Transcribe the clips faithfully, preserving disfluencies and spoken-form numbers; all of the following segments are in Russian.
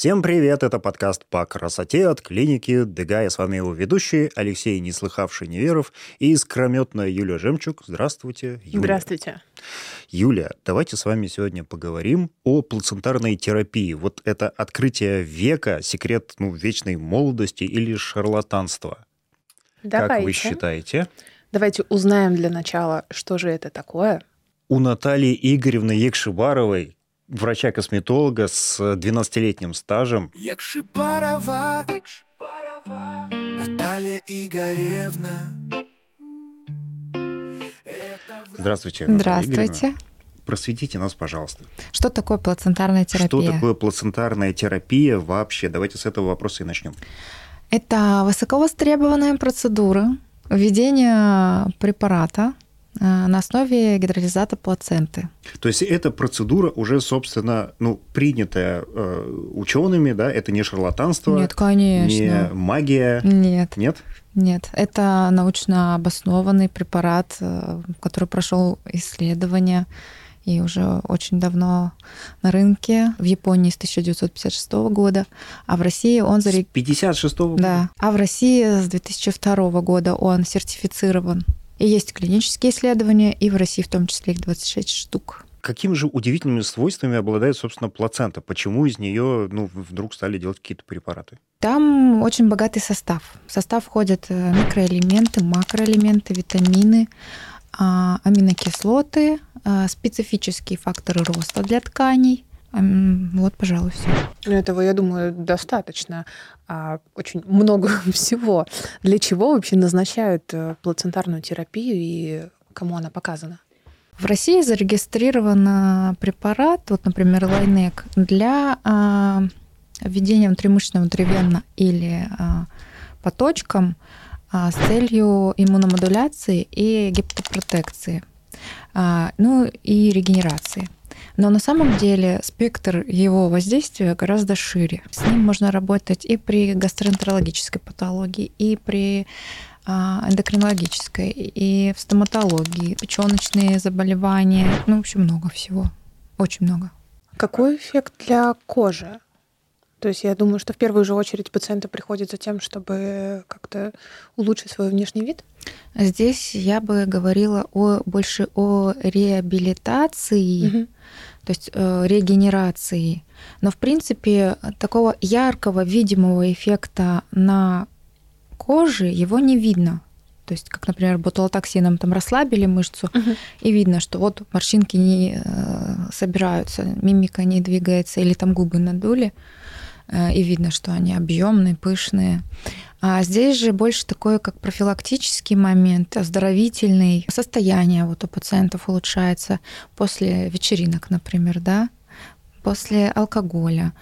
Всем привет, это подкаст по красоте от клиники ДЭГА. Я с вами его ведущий Алексей Неслыхавший Неверов и искрометная Юлия Жемчуг. Здравствуйте, Юлия. Здравствуйте. Юлия, давайте с вами сегодня поговорим о плацентарной терапии. Вот это открытие века, секрет ну, вечной молодости или шарлатанства? Давайте. Как вы считаете? Давайте узнаем для начала, что же это такое. У Натальи Игоревны Екшибаровой, врача-косметолога с двенадцатилетним стажем. Екшибарова, Наталья Игоревна. Здравствуйте, Наталья Здравствуйте. Игоревна. Просветите нас, пожалуйста. Что такое плацентарная терапия? Что такое плацентарная терапия вообще? Давайте с этого вопроса и начнем. Это высоковостребованная процедура введения препарата на основе гидролизата плаценты. То есть эта процедура уже, собственно, ну, принятая э, учеными, да? Это не шарлатанство? Нет, конечно. Не магия? Нет. Нет? Нет. Это научно обоснованный препарат, который прошел исследования и уже очень давно на рынке. В Японии с тысяча девятьсот пятьдесят шестого года, а в России он зарегистрирован... С пятьдесят шестого года? Да. А в России с две тысячи второго года он сертифицирован. И есть клинические исследования, и в России в том числе их двадцать шесть штук. Какими же удивительными свойствами обладает, собственно, плацента? Почему из нее ну, вдруг стали делать какие-то препараты? Там очень богатый состав. В состав входят микроэлементы, макроэлементы, витамины, аминокислоты, специфические факторы роста для тканей. Вот, пожалуй, все. Ну, этого, я думаю, достаточно. Очень много всего. Для чего вообще назначают плацентарную терапию и кому она показана? В России зарегистрирован препарат, вот, например, Лайнек, для введения внутримышечно, внутривенно или по точкам с целью иммуномодуляции и гепатопротекции, ну и регенерации. Но на самом деле спектр его воздействия гораздо шире. С ним можно работать и при гастроэнтерологической патологии, и при эндокринологической, и в стоматологии, печёночные заболевания. Ну, в общем, много всего. Очень много. Какой эффект для кожи? То есть я думаю, что в первую же очередь пациенты приходят за тем, чтобы как-то улучшить свой внешний вид. Здесь я бы говорила о, больше о реабилитации, угу. то есть э, регенерации. Но, в принципе, такого яркого, видимого эффекта на коже его не видно. То есть, как, например, ботулотоксином там расслабили мышцу, угу. и видно, что вот морщинки не э, собираются, мимика не двигается, или там губы надули, и видно, что они объемные, пышные. А здесь же больше такой, как профилактический момент, оздоровительный. Состояние вот у пациентов улучшается после вечеринок, например, да, после алкоголя,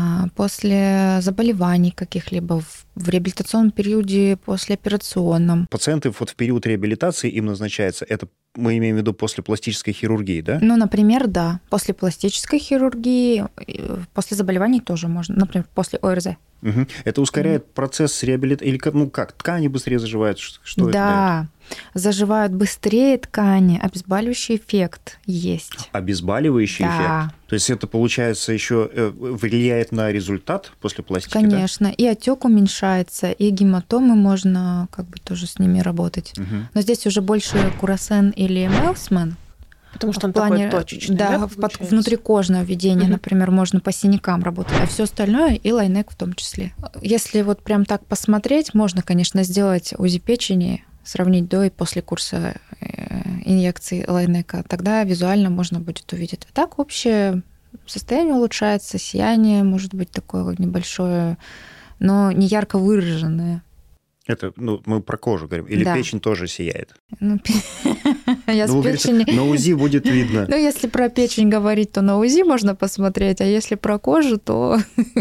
после заболеваний каких-либо в реабилитационном периоде, послеоперационном. Пациенты вот в период реабилитации им назначается это, мы имеем в виду после пластической хирургии, да? Ну, например, да. После пластической хирургии, после заболеваний тоже можно. Например, после ОРЗ. Угу. Это ускоряет угу. процесс реабилитации? Или ну как, ткани быстрее заживают? Что да, это дает? Заживают быстрее ткани, обезболивающий эффект есть. Обезболивающий да. эффект? То есть это, получается, еще влияет на результат после пластики? Конечно. Да? И отек уменьшается, и гематомы можно как бы тоже с ними работать. Угу. Но здесь уже больше курасен или мелсмен. Потому что он в плане, такой точечный, да, да, под, внутрикожное введение, угу. например, можно по синякам работать, а все остальное и Лайнек в том числе. Если вот прям так посмотреть, можно, конечно, сделать УЗИ печени, сравнить до и после курса инъекций Лайнека, тогда визуально можно будет увидеть. А так общее состояние улучшается, сияние может быть такое небольшое, но не ярко выраженное. Это, ну, мы про кожу говорим. Или да. печень тоже сияет? Ну, я ну, с печени... На УЗИ будет видно. Ну, если про печень говорить, то на УЗИ можно посмотреть, а если про кожу, то...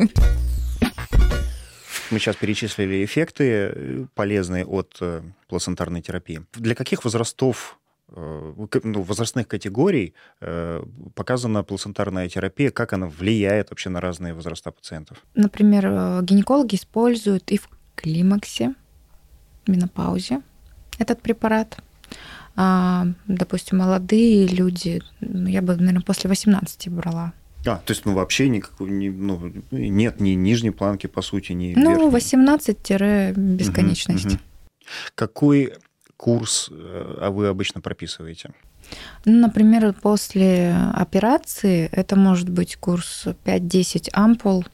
Мы сейчас перечислили эффекты полезные от плацентарной терапии. Для каких возрастов, ну, возрастных категорий показана плацентарная терапия, как она влияет вообще на разные возраста пациентов? Например, гинекологи используют и в климаксе, менопаузе этот препарат. А, допустим, молодые люди, я бы, наверное, после восемнадцати брала. А, то есть, ну, вообще никакой, не, ну, нет ни нижней планки, по сути, ни Ну, верхней. восемнадцать-бесконечность. Угу, угу. Какой курс а вы обычно прописываете? Ну, например, после операции это может быть курс пять-десять ампул,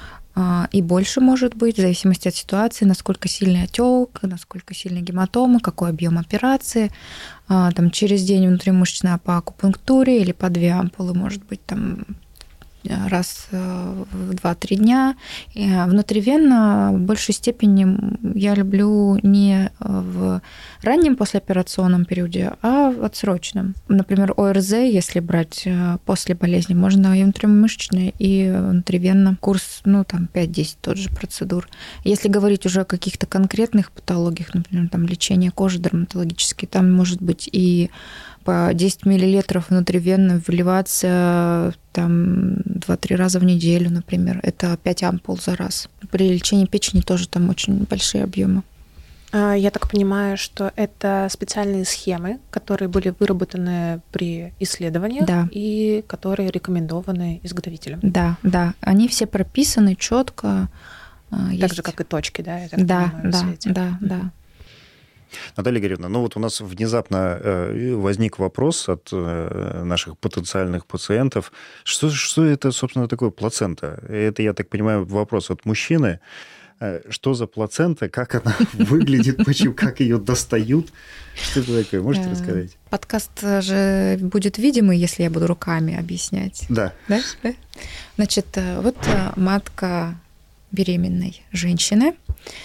и больше может быть, в зависимости от ситуации, насколько сильный отек, насколько сильная гематома, какой объем операции. Там, через день внутримышечная по акупунктуре или по две ампулы, может быть, там раз в два-три дня. И внутривенно в большей степени я люблю не в раннем послеоперационном периоде, а в отсрочном. Например, ОРЗ, если брать после болезни, можно и внутримышечный, и внутривенно. Курс, ну, там, пять-десять тот же процедур. Если говорить уже о каких-то конкретных патологиях, например, там, лечение кожи дерматологические, там может быть и по десять миллилитров внутривенно вливаться там два-три раза в неделю, например. Это пять ампул за раз. При лечении печени тоже там очень большие объемы. Я так понимаю, что это специальные схемы, которые были выработаны при исследованиях, да. и которые рекомендованы изготовителем. Да, да. Они все прописаны четко. Так Есть... же, как и точки, да? Я так да, понимаю, да, в свете. да, да. Наталья Игоревна, ну вот у нас внезапно возник вопрос от наших потенциальных пациентов. Что, что это, собственно, такое плацента? Это, я так понимаю, вопрос от мужчины. Что за плацента, как она выглядит, почему, как ее достают? Что это такое? Можете рассказать? Подкаст же будет видимый, если я буду руками объяснять. Да. Да? Значит, вот матка беременной женщины,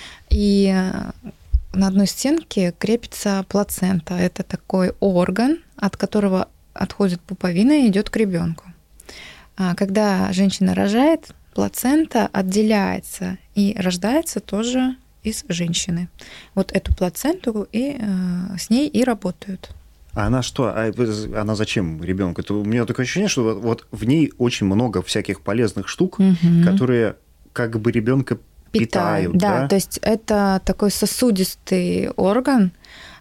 и на одной стенке крепится плацента. Это такой орган, от которого отходит пуповина и идет к ребенку. Когда женщина рожает, плацента отделяется и рождается тоже из женщины. Вот эту плаценту и э, с ней и работают. А она что? А она зачем ребенку? Это у меня такое ощущение, что вот, вот в ней очень много всяких полезных штук, угу. которые как бы ребенка питают. Да, да, то есть это такой сосудистый орган,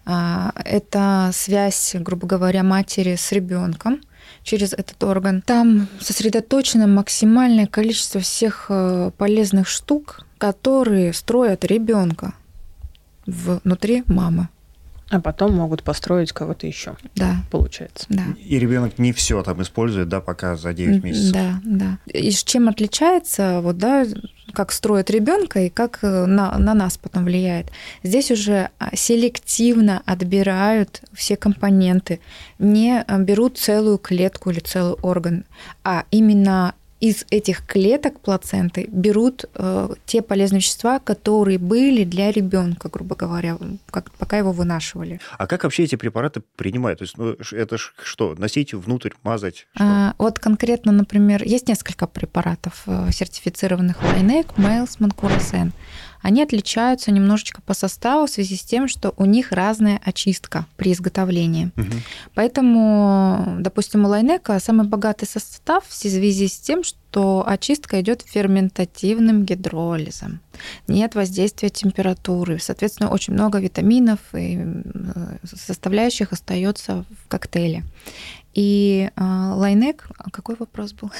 это связь, грубо говоря, матери с ребенком через этот орган. Там сосредоточено максимальное количество всех полезных штук, которые строят ребенка внутри мамы. А потом могут построить кого-то еще. Да. Получается. Да. И ребенок не все там использует, да, пока за девять месяцев. Да, да. И чем отличается, вот, да, как строят ребенка и как на, на нас потом влияет. Здесь уже селективно отбирают все компоненты, не берут целую клетку или целый орган, а именно из этих клеток плаценты берут э, те полезные вещества, которые были для ребенка, грубо говоря, как, пока его вынашивали. А как вообще эти препараты принимают? То есть, ну, это ж что, носить внутрь, мазать? Что? А, вот конкретно, например, есть несколько препаратов сертифицированных: Лайнек, Мейлсман, Курасен. Они отличаются немножечко по составу в связи с тем, что у них разная очистка при изготовлении. Угу. Поэтому, допустим, у Лайнека самый богатый состав в связи с тем, что очистка идет ферментативным гидролизом. Нет воздействия температуры. Соответственно, очень много витаминов и составляющих остается в коктейле. И э, Лайнек, какой вопрос был?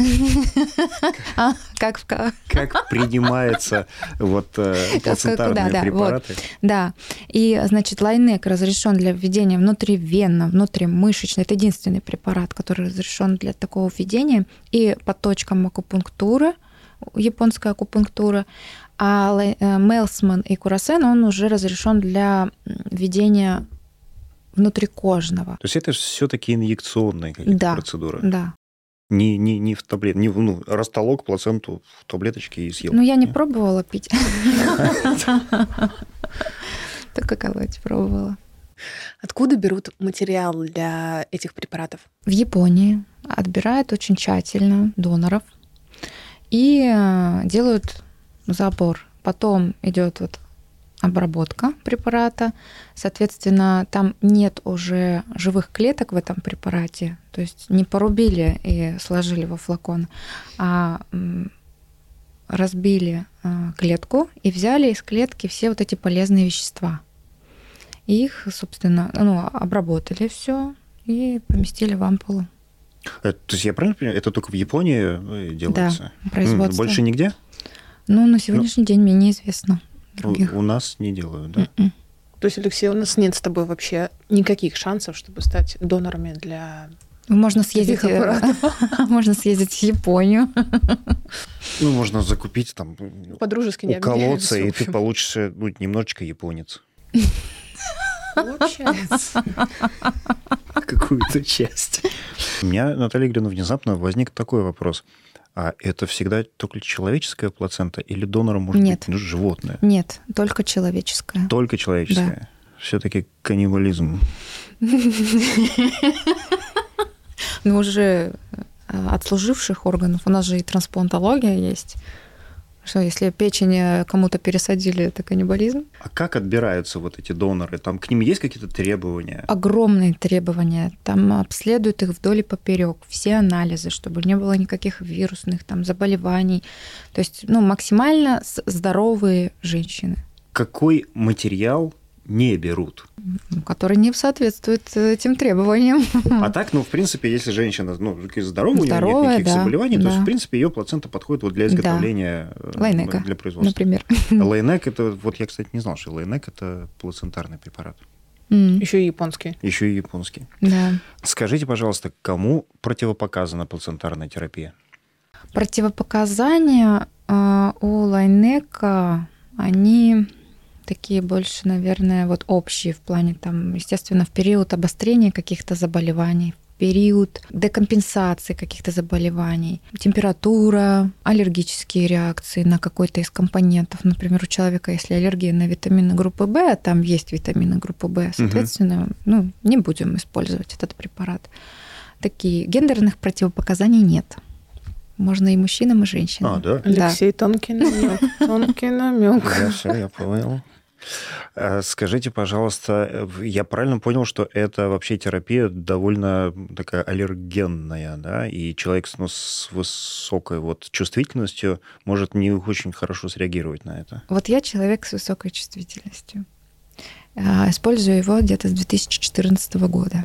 а, как, как принимаются вот плацентарные да, препараты? Вот. Да, и, значит, Лайнек разрешен для введения внутривенно, внутримышечно. Это единственный препарат, который разрешен для такого введения. И по точкам акупунктуры, японская акупунктура. А Мейлсман и Курасен, он уже разрешен для введения внутрикожного. То есть это все-таки инъекционные какие-то да, процедуры? Да. Не, не, не в таблетке, не, ну, растолок плаценту в таблеточке и съел. Ну, я не пробовала пить. Только колоть пробовала. Откуда берут материал для этих препаратов? В Японии отбирают очень тщательно доноров и делают забор. Потом идет вот обработка препарата. Соответственно, там нет уже живых клеток в этом препарате. То есть не порубили и сложили во флакон, а разбили клетку и взяли из клетки все вот эти полезные вещества. И их, собственно, ну, обработали все и поместили в ампулу. То есть я правильно понимаю, это только в Японии делается? Да, производство. Больше нигде? Ну, на сегодняшний ну, день мне неизвестно. У, у нас не делают, да? Mm-mm. То есть, Алексей, у нас нет с тобой вообще никаких шансов, чтобы стать донорами для... Можно съездить, можно съездить в Японию. Ну, можно закупить там, по-дружески не уколоться, и ты получишься ну, немножечко японец. Получается. Какую-то часть. У меня, Наталья Игоревна, внезапно возник такой вопрос. А это всегда только человеческая плацента или донором может Нет. быть ну, животное? Нет, только человеческая. Только человеческая. Да. Все-таки каннибализм. Ну, уже отслуживших органов. У нас же и трансплантология есть. Что, если печень кому-то пересадили, это каннибализм? А как отбираются вот эти доноры? Там к ним есть какие-то требования? Огромные требования. Там обследуют их вдоль и поперек. Все анализы, чтобы не было никаких вирусных там, заболеваний. То есть ну, максимально здоровые женщины. Какой материал не берут? Который не соответствует этим требованиям. А так, ну, в принципе, если женщина ну, здоровая, Здоровая, у нее нет никаких да, заболеваний, да. то есть, в принципе, ее плацента подходит вот для изготовления да. Лайнека, для производства. Например. Лайнек – это, вот я, кстати, не знал, что лайнек – это плацентарный препарат. Mm. Еще и японский. Еще и японский. Да. Скажите, пожалуйста, кому противопоказана плацентарная терапия? Противопоказания э, у лайнека, они... такие больше, наверное, вот общие в плане, там, естественно, в период обострения каких-то заболеваний, в период декомпенсации каких-то заболеваний, температура, аллергические реакции на какой-то из компонентов. Например, у человека, если аллергия на витамины группы В, а там есть витамины группы В, соответственно, угу. ну, не будем использовать этот препарат. Такие гендерных противопоказаний нет. Можно и мужчинам, и женщинам. А, да? Алексей, да. Тонкий намек. Тонкий намек. Я все, я понял. Скажите, пожалуйста, я правильно понял, что это вообще терапия довольно такая аллергенная, да, и человек ну, с высокой вот чувствительностью может не очень хорошо среагировать на это? Вот я человек с высокой чувствительностью. Использую его где-то с две тысячи четырнадцатого года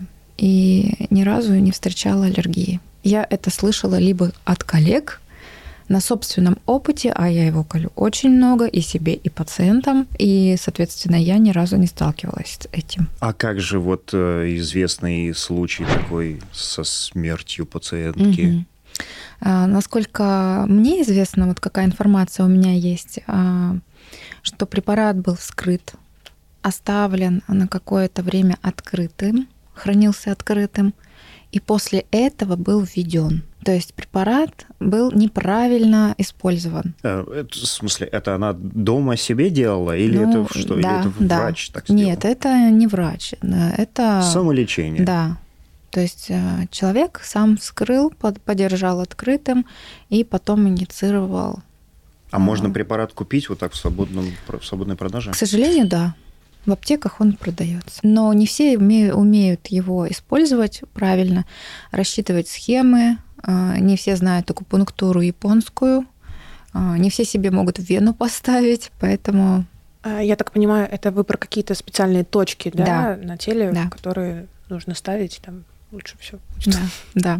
и ни разу не встречала аллергии. Я это слышала либо от коллег, на собственном опыте, а я его колю очень много, и себе, и пациентам, и, соответственно, я ни разу не сталкивалась с этим. А как же вот известный случай такой со смертью пациентки? Угу. А, насколько мне известно, вот какая информация у меня есть, а, что препарат был вскрыт, оставлен на какое-то время открытым, хранился открытым, и после этого был введен. То есть препарат был неправильно использован. В смысле, это она дома себе делала? Или ну, это что? Да, или это да. врач так сделал? Нет, это не врач. Это... Самолечение? Да. То есть человек сам вскрыл, подержал открытым и потом инициировал. А можно препарат купить вот так в, свободном, в свободной продаже? К сожалению, да. В аптеках он продается. Но не все умеют его использовать правильно, рассчитывать схемы. Не все знают акупунктуру японскую. Не все себе могут вену поставить, поэтому... Я так понимаю, это вы про какие-то специальные точки, да, да. на теле, да. которые нужно ставить, там лучше всего. Да, да.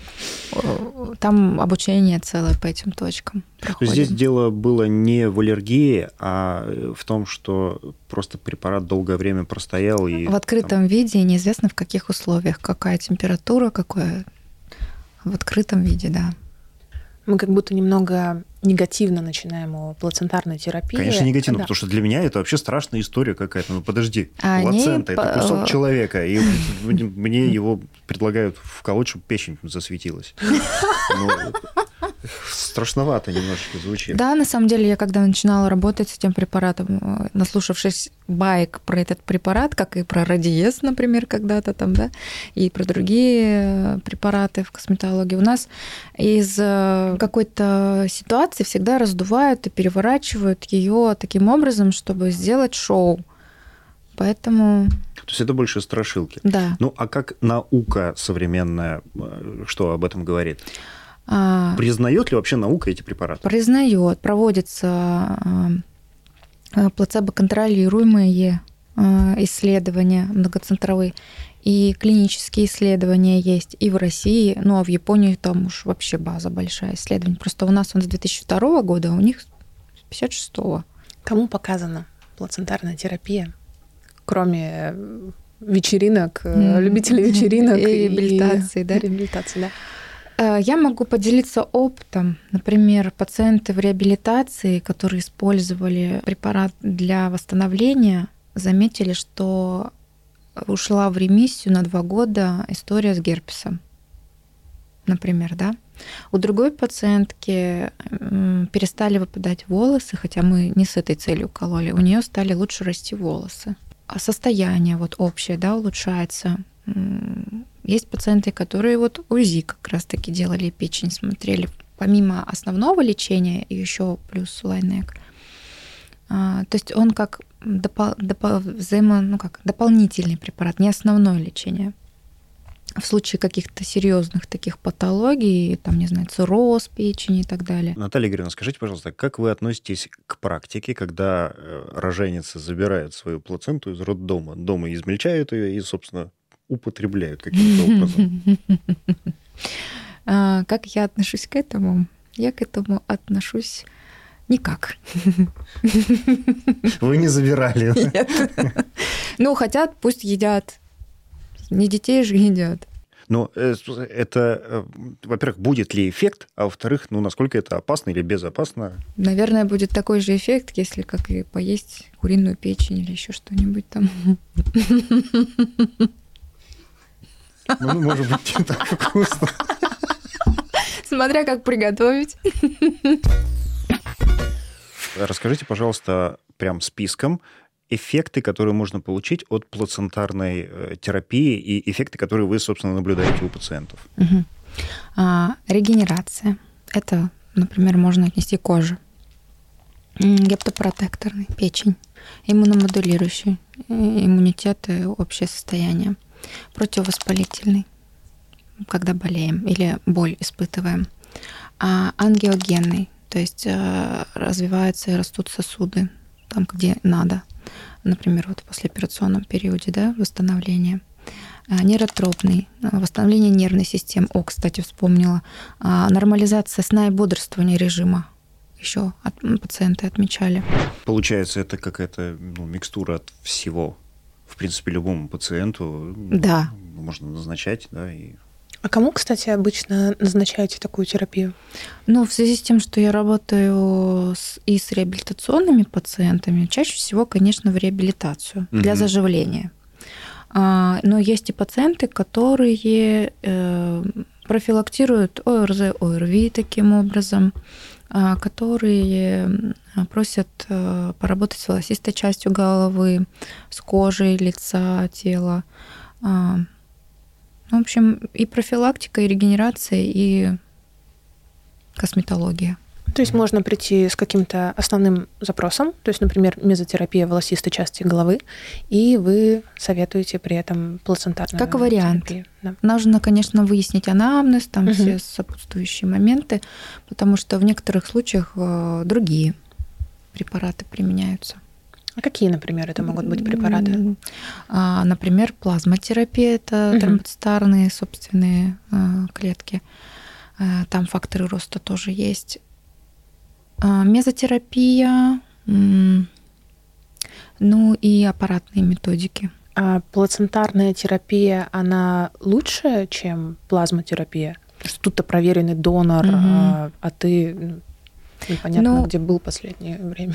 Там обучение целое по этим точкам проходит. Здесь дело было не в аллергии, а в том, что просто препарат долгое время простоял. И в открытом там... виде, неизвестно в каких условиях, какая температура, какое... В открытом виде, да. Мы как будто немного негативно начинаем о плацентарной терапии. Конечно, негативно, да. потому что для меня это вообще страшная история какая-то. Ну, подожди, а плацента – они... это кусок человека, и мне его предлагают вколоть, чтобы печень засветилась. Страшновато немножечко звучит. Да, на самом деле, я когда начинала работать с этим препаратом, наслушавшись баек про этот препарат, как и про радиез, например, когда-то там, да, и про другие препараты в косметологии, у нас из какой-то ситуации всегда раздувают и переворачивают ее таким образом, чтобы сделать шоу. Поэтому... То есть это больше страшилки. Да. Ну, а как наука современная, что об этом говорит? А... Признает ли вообще наука эти препараты? Признает. Проводятся плацебо-контролируемые исследования многоцентровые. И клинические исследования есть и в России, ну а в Японии там уж вообще база большая исследований. Просто у нас он с две тысячи второго года, а у них с пятьдесят шестого. Кому показана плацентарная терапия, кроме вечеринок, mm. любителей вечеринок и реабилитации, и... да? Реабилитации, да. Я могу поделиться опытом. Например, пациенты в реабилитации, которые использовали препарат для восстановления, заметили, что ушла в ремиссию на два года история с герпесом, например, да. У другой пациентки перестали выпадать волосы, хотя мы не с этой целью кололи, у нее стали лучше расти волосы. А состояние вот общее, да, улучшается. Есть пациенты, которые вот УЗИ как раз-таки делали, печень смотрели, помимо основного лечения, и еще плюс Лайнек. То есть он как, допол- допол- взаимо, ну как дополнительный препарат, не основное лечение. В случае каких-то серьезных таких патологий, там, не знаю, цирроз печени и так далее. Наталья Игоревна, скажите, пожалуйста, как вы относитесь к практике, когда роженица забирает свою плаценту из роддома, дома измельчают ее и, собственно, употребляют каким-то образом? Как я отношусь к этому? Я к этому отношусь никак. Вы не забирали? Нет. Ну, хотят, пусть едят. Не детей же едят. Но это, во-первых, будет ли эффект, а во-вторых, ну, насколько это опасно или безопасно? Наверное, будет такой же эффект, если как и поесть куриную печень или еще что-нибудь там. Ну, может быть, не так вкусно. Смотря как приготовить. Расскажите, пожалуйста, прям списком эффекты, которые можно получить от плацентарной терапии и эффекты, которые вы, собственно, наблюдаете у пациентов. Угу. А, регенерация. Это, например, можно отнести к коже. Гептопротекторный, печень, иммуномодулирующий, иммунитет и общее состояние. Противовоспалительный, когда болеем или боль испытываем. А ангиогенный, то есть развиваются и растут сосуды там, где надо. Например, вот в послеоперационном периоде, да, восстановления. Нейротропный, восстановление нервной системы. О, кстати, вспомнила. Нормализация сна и бодрствования режима. Еще от, пациенты отмечали. Получается, это какая-то ну, микстура от всего. В принципе, любому пациенту да. можно назначать, да, и... А кому, кстати, обычно назначаете такую терапию? Ну, в связи с тем, что я работаю с, и с реабилитационными пациентами, чаще всего, конечно, в реабилитацию mm-hmm. для заживления. А, но есть и пациенты, которые э, профилактируют ОРЗ, ОРВИ таким образом, а, которые просят э, поработать с волосистой частью головы, с кожей лица, тела. А, В общем, и профилактика, и регенерация, и косметология. То есть можно прийти с каким-то основным запросом, то есть, например, мезотерапия волосистой части головы, и вы советуете при этом плацентарную как вариант. терапию. Да. Нужно, конечно, выяснить анамнез, там угу. все сопутствующие моменты, потому что в некоторых случаях другие препараты применяются. А какие, например, это могут быть препараты? А, например, плазмотерапия, это угу. тромбоцитарные собственные а, клетки. А, там факторы роста тоже есть. А, мезотерапия, м- ну и аппаратные методики. А плацентарная терапия, она лучше, чем плазмотерапия? Потому что тут-то проверенный донор, угу. а, а ты непонятно, ну, где был последнее время.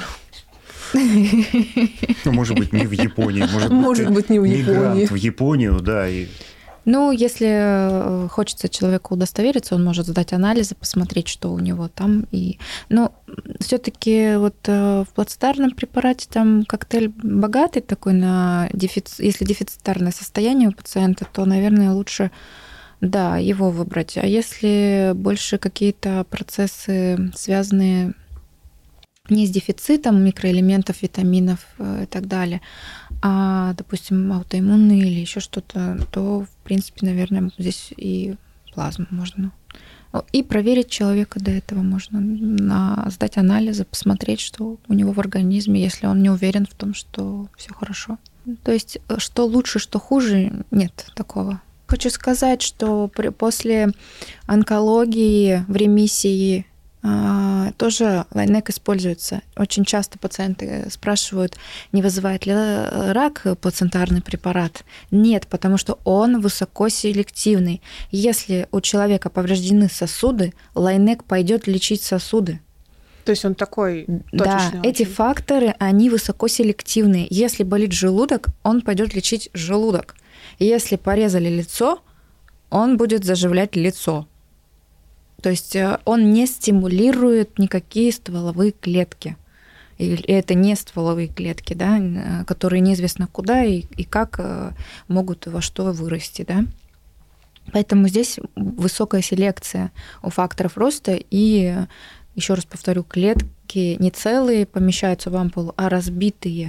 Ну, может быть, не в Японии. Может, может быть, не в Японии. В Японию, да. И... Ну, если хочется человеку удостовериться, он может сдать анализы, посмотреть, что у него там. И... Но все-таки вот в плацентарном препарате там коктейль богатый такой на дефицит. Если дефицитарное состояние у пациента, то, наверное, лучше, да, его выбрать. А если больше какие-то процессы, связанные не с дефицитом микроэлементов, витаминов и так далее, а, допустим, аутоиммунные или еще что-то, то, в принципе, наверное, здесь и плазму можно И проверить человека до этого можно, на, сдать анализы, посмотреть, что у него в организме, если он не уверен в том, что все хорошо. То есть, что лучше, что хуже, нет такого. Хочу сказать, что при, после онкологии в ремиссии а, тоже Лайнек используется. Очень часто пациенты спрашивают, не вызывает ли рак плацентарный препарат. Нет, потому что он высокоселективный. Если у человека повреждены сосуды, Лайнек пойдет лечить сосуды. То есть он такой точечный. Да, очень. эти факторы, они высокоселективные. Если болит желудок, он пойдет лечить желудок. Если порезали лицо, он будет заживлять лицо. То есть он не стимулирует никакие стволовые клетки. И это не стволовые клетки, да, которые неизвестно куда и, и как могут во что вырасти. Да? Поэтому здесь высокая селекция у факторов роста. И, еще раз повторю, клетки не целые помещаются в ампулу, а разбитые.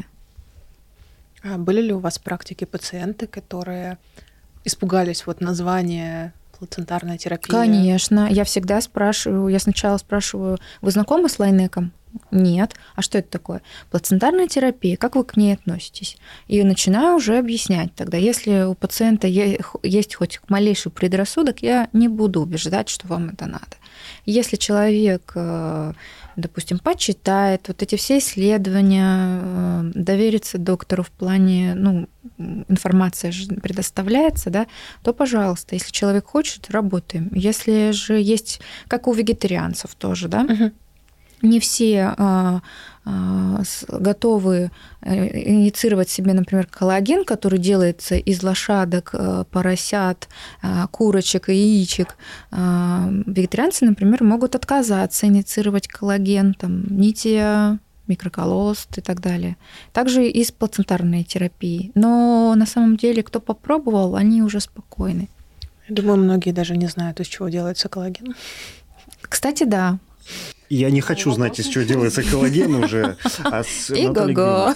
А были ли у вас в практике пациенты, которые испугались вот названия плацентарная терапия? Конечно. Я всегда спрашиваю, я сначала спрашиваю, вы знакомы с Лайнеком? Нет. А что это такое? Плацентарная терапия, как вы к ней относитесь? И начинаю уже объяснять тогда. Если у пациента есть хоть малейший предрассудок, я не буду убеждать, что вам это надо. Если человек, допустим, почитает вот эти все исследования, доверится доктору в плане, ну, информация же предоставляется, да, то, пожалуйста, если человек хочет, работаем. Если же есть, как у вегетарианцев тоже, да, угу. Не все а, а, готовы инициировать себе, например, коллаген, который делается из лошадок, поросят, курочек и яичек. Вегетарианцы, например, могут отказаться инициировать коллаген, там, нития, микроколост и так далее. Также и с плацентарной терапией. Но на самом деле, кто попробовал, они уже спокойны. Я думаю, многие даже не знают, из чего делается коллаген. Кстати, да. Я не хочу знать, из чего делается коллаген уже. А с И-го-го.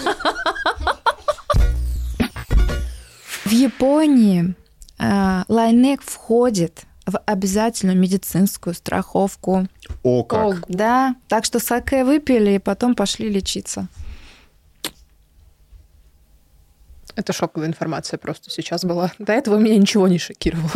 В Японии Лайнек входит в обязательную медицинскую страховку. О, как? Да, так что саке выпили и потом пошли лечиться. Это шоковая информация просто сейчас была. До этого меня ничего не шокировало.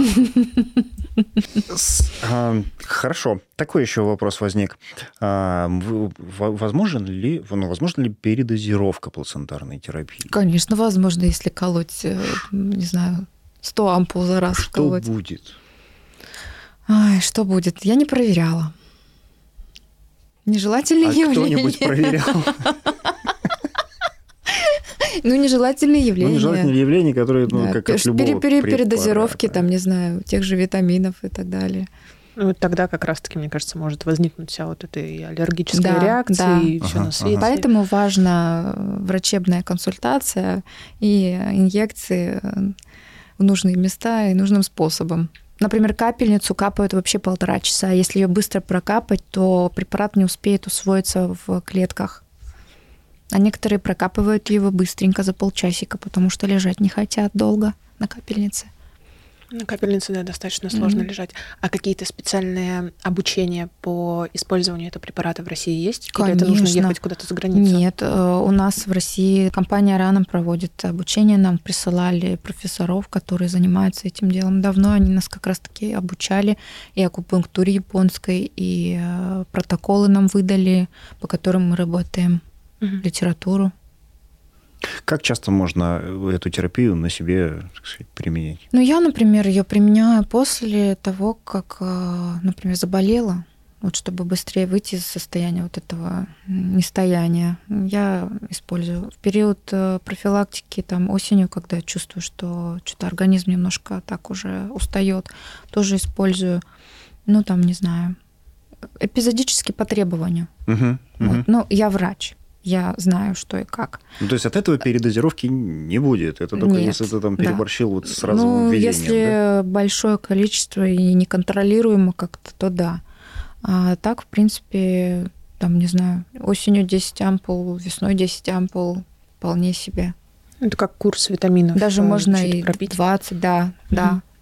Хорошо. Такой еще вопрос возник. Возможно ли, ну, возможно ли передозировка плацентарной терапии? Конечно, возможно, если колоть, не знаю, сто ампул за раз что колоть. Что будет? Ай, что будет? Я не проверяла. Нежелательные а явления. Кто-нибудь проверял? Ну, нежелательные явления. Ну, нежелательные явления, которые, ну, да, как от любого препарата. Передозировки, там, не знаю, тех же витаминов и так далее. Ну, тогда как раз-таки, мне кажется, может возникнуть вся вот эта и аллергическая да, реакция, да. и все ага, на свете. ага. Поэтому важна врачебная консультация и инъекции в нужные места и нужным способом. Например, капельницу капают вообще полтора часа. Если ее быстро прокапать, то препарат не успеет усвоиться в клетках. А некоторые прокапывают его быстренько за полчасика, потому что лежать не хотят долго на капельнице. На капельнице, да, достаточно сложно mm-hmm. лежать. А какие-то специальные обучения по использованию этого препарата в России есть? Конечно. Или это нужно ехать куда-то за границу? Нет, у нас в России компания Ранам проводит обучение. Нам присылали профессоров, которые занимаются этим делом давно. Они нас как раз-таки обучали и акупунктуре японской, и протоколы нам выдали, по которым мы работаем. Литературу. Как часто можно эту терапию на себе, так сказать, применять? Ну, я, например, ее применяю после того, как, например, заболела, вот чтобы быстрее выйти из состояния вот этого нестояния. Я использую в период профилактики, там, осенью, когда я чувствую, что что-то организм немножко так уже устает, тоже использую, ну, там, не знаю, эпизодически по требованию. Угу, вот. угу. Ну, я врач. Я знаю, что и как. Ну, то есть от этого передозировки не будет? Это только Нет, если ты там переборщил да. вот с разовым ну, введением, если да? большое количество и неконтролируемо как-то, то да. А так, в принципе, там, не знаю, осенью десять ампул, весной десять ампул, вполне себе. Это как курс витаминов. Даже можно и пропить. двадцать, да, mm-hmm. да.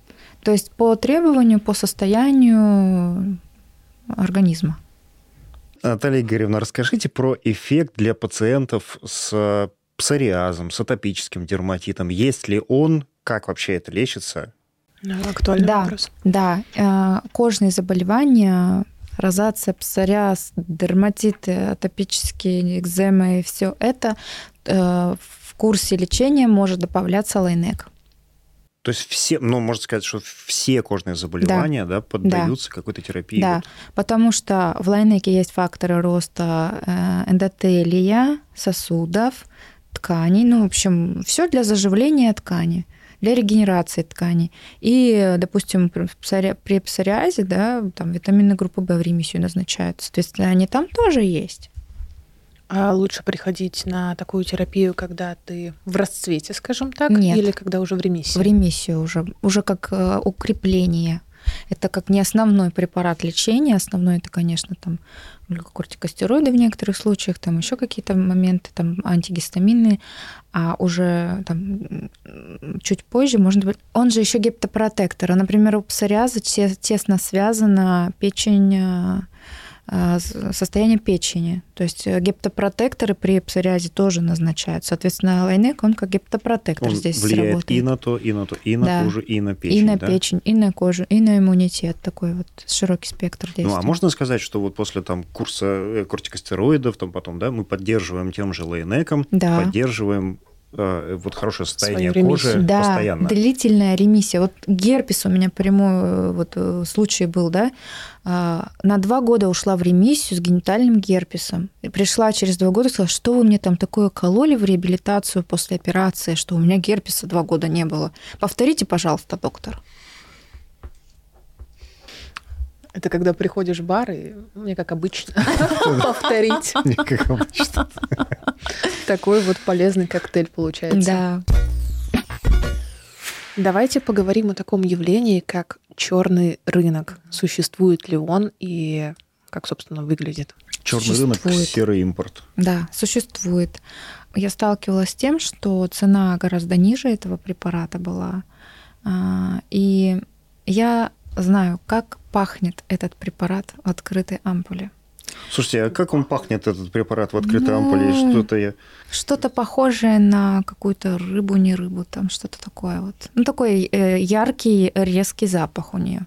То есть по требованию, по состоянию организма. Наталья Игоревна, расскажите про эффект для пациентов с псориазом, с атопическим дерматитом. Есть ли он? Как вообще это лечится? Да, актуальный да, вопрос. Да, кожные заболевания, розация, псориаз, дерматиты, атопические экземы и все это в курсе лечения может добавляться Лайнек. То есть все, ну, можно сказать, что все кожные заболевания, да, да, поддаются да. какой-то терапии? Да, вот. Потому что в Лайнеке есть факторы роста эндотелия, сосудов, тканей, ну, в общем, все для заживления ткани, для регенерации тканей. И, допустим, при псориазе, да, там витамины группы В в ремиссию назначают, соответственно, они там тоже есть. А лучше приходить на такую терапию, когда ты в расцвете, скажем так, Нет. или когда уже в ремиссии? В ремиссию уже, уже как укрепление. Это как не основной препарат лечения. Основной это, конечно, там глюкокортикостероиды в некоторых случаях, там еще какие-то моменты, там антигистаминные, а уже там чуть позже, может быть, он же еще гептопротектор. А, например, у псориаза тесно связана печень, состояние печени. То есть гептопротекторы при псориазе тоже назначают. Соответственно, Лайнек, он как гептопротектор он здесь влияет сработает. и на то, и на то, и на да. кожу, и на печень. И на да? печень, и на кожу, и на иммунитет. Такой вот широкий спектр действий. Ну, а можно сказать, что вот после там, курса кортикостероидов, там, потом, да, мы поддерживаем тем же Лайнеком, да. поддерживаем э, вот хорошее состояние кожи да, постоянно. Да, длительная ремиссия. Вот герпес у меня прямой вот случай был, да, на два года ушла в ремиссию с генитальным герпесом. И пришла через два года и сказала, что вы мне там такое кололи в реабилитацию после операции, что у меня герпеса два года не было. Повторите, пожалуйста, доктор. Это когда приходишь в бар, и мне как обычно повторить. Не как обычно. Такой вот полезный коктейль получается. Да. Давайте поговорим о таком явлении, как черный рынок. Существует ли он и как, собственно, выглядит? Черный рынок, серый импорт. Да, существует. Я сталкивалась с тем, что цена гораздо ниже этого препарата была. И я знаю, как пахнет этот препарат в открытой ампуле. Слушайте, а как он пахнет, этот препарат в открытой ну, ампуле? Что-то я... Что-то похожее на какую-то рыбу, не рыбу, там что-то такое вот. Ну, такой э, яркий, резкий запах у нее.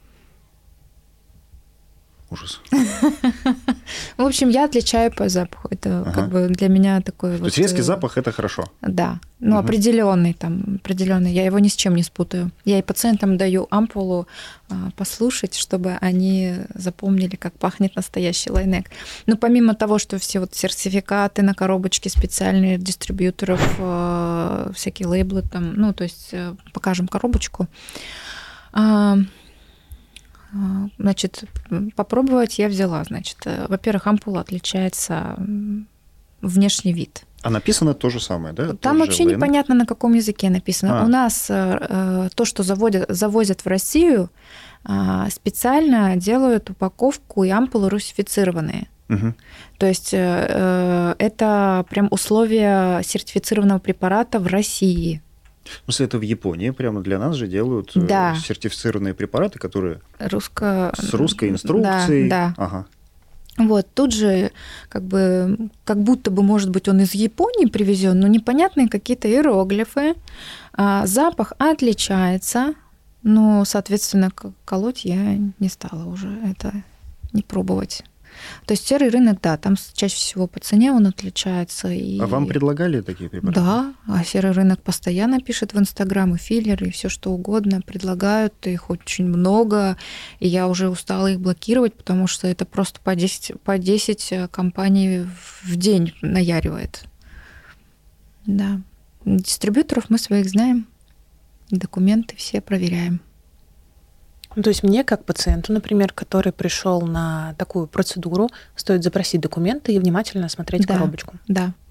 Ужас. В общем, я отличаю по запаху. Это ага. как бы для меня такой вот... То есть резкий запах – это хорошо? Да. Ну, угу. определенный там, определенный. Я его ни с чем не спутаю. Я и пациентам даю ампулу а, послушать, чтобы они запомнили, как пахнет настоящий Лайнек. Но помимо того, что все вот сертификаты на коробочке специальные дистрибьюторов, а, всякие лейблы там, ну, то есть покажем коробочку, а, значит, попробовать я взяла. Значит, во-первых, ампула отличается внешний вид. А написано то же самое, да? Там Тоже вообще Лайнек? Непонятно, на каком языке написано. А. У нас э, то, что заводят, завозят в Россию, э, специально делают упаковку и ампулы русифицированные. Угу. То есть э, это прям условия сертифицированного препарата в России. В смысле, это в Японии прямо для нас же делают да. сертифицированные препараты, которые Русско... с русской инструкцией. Да, да. Ага. Вот, тут же как бы, как будто бы, может быть, он из Японии привезен, но непонятные какие-то иероглифы. А, запах отличается, но, соответственно, колоть я не стала уже это не пробовать. То есть серый рынок, да, там чаще всего по цене он отличается. И... А вам предлагали такие препараты? Да, а серый рынок постоянно пишет в Инстаграм, и филлеры, и все что угодно предлагают, их очень много, и я уже устала их блокировать, потому что это просто по десять, по десять компаний в день наяривает. Да. Дистрибьюторов мы своих знаем, документы все проверяем. То есть мне, как пациенту, например, который пришел на такую процедуру, стоит запросить документы и внимательно осмотреть да, коробочку. Да.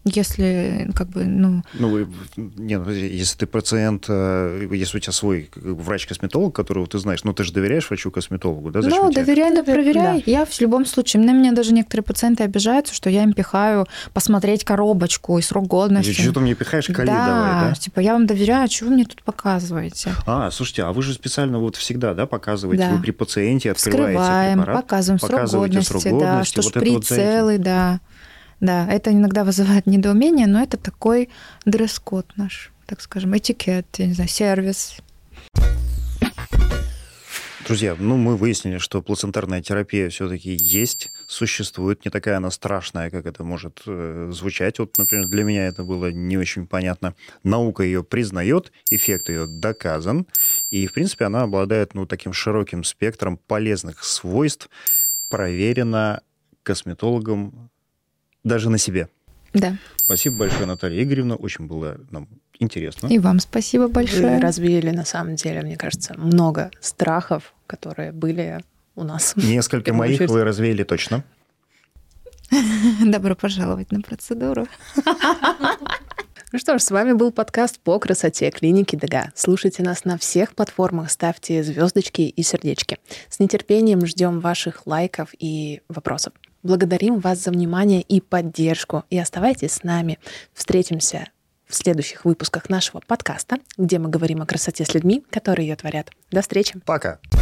Если как бы, ну... Ну, не, ну, если ты пациент, если у тебя свой врач-косметолог, которого ты знаешь, ну, ты же доверяешь врачу-косметологу, да? Зачем ну, тебе? Доверяй, да проверяй. Да. Я в любом случае, на меня даже некоторые пациенты обижаются, что я им пихаю посмотреть коробочку и срок годности. Что ты мне пихаешь, кали да, давай, да? Типа, я вам доверяю, что вы мне тут показываете? А, слушайте, а вы же специально вот всегда, да, показываете, да. Вы при пациенте открываете Вскрываем, препарат, показываем срок годности, срок годности, да, что вот шприц целый, да. Да, это иногда вызывает недоумение, но это такой дресс-код наш, так скажем, этикет, я не знаю, сервис. Друзья, ну мы выяснили, что плацентарная терапия все-таки есть, существует, не такая она страшная, как это может э, звучать. Вот, например, для меня это было не очень понятно. Наука ее признает, эффект ее доказан, и, в принципе, она обладает, ну, таким широким спектром полезных свойств, проверена косметологом даже на себе. Да. Спасибо большое, Наталья Игоревна. Очень было нам интересно. И вам спасибо большое. Вы развеяли, на самом деле, мне кажется, много страхов, которые были у нас. Несколько моих вы развеяли точно. Добро пожаловать на процедуру. Ну что ж, с вами был подкаст по красоте клиники ДЭГА. Слушайте нас на всех платформах, ставьте звездочки и сердечки. С нетерпением ждем ваших лайков и вопросов. Благодарим вас за внимание и поддержку. И оставайтесь с нами. Встретимся в следующих выпусках нашего подкаста, где мы говорим о красоте с людьми, которые ее творят. До встречи. Пока.